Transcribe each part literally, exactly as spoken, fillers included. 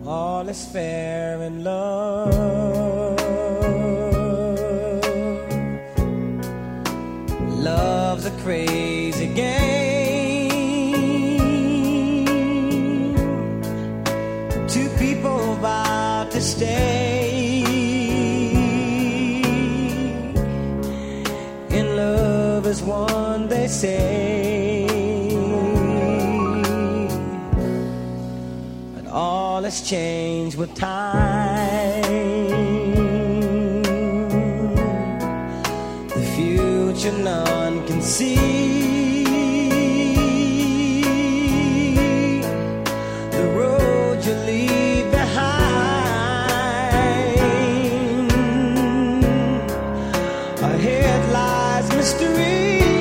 all is fair in love. Love's a crazy game. Two people vow to stay in love as one, they say. But all has changed with time. The future none can see. The road you leave behind. Ahead lies mystery.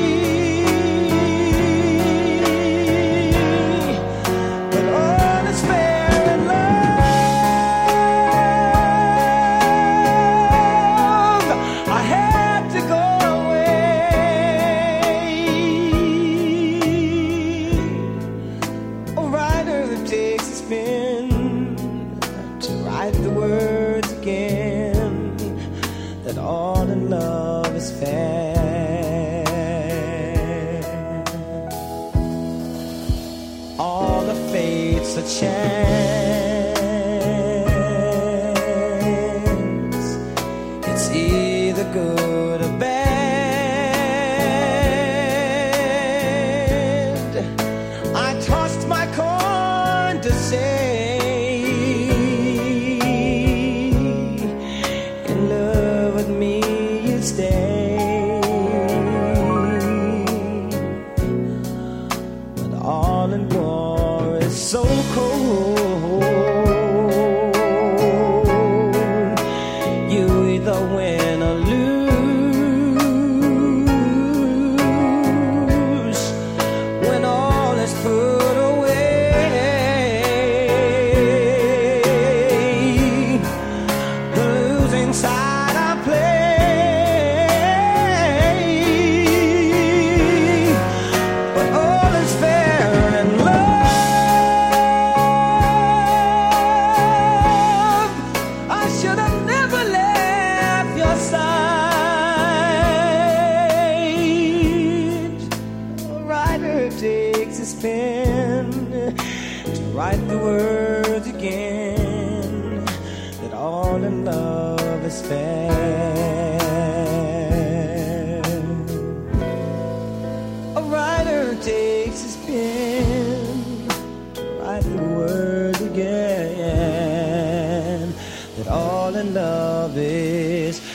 But all is fair in love. I had to go away. A writer who takes a spin to write the words again, that all in love is fair. All the fates a chance. It's either good or bad. I tossed my coin to say, in love with me you stay. But all in war is so cold. You either win or lose when all is put away. The losing side I play. But all is fair in love. I should have never left your side. A writer takes his pen to write the words again, that all in love is fair. A writer takes his pen to write the words again, that all in love is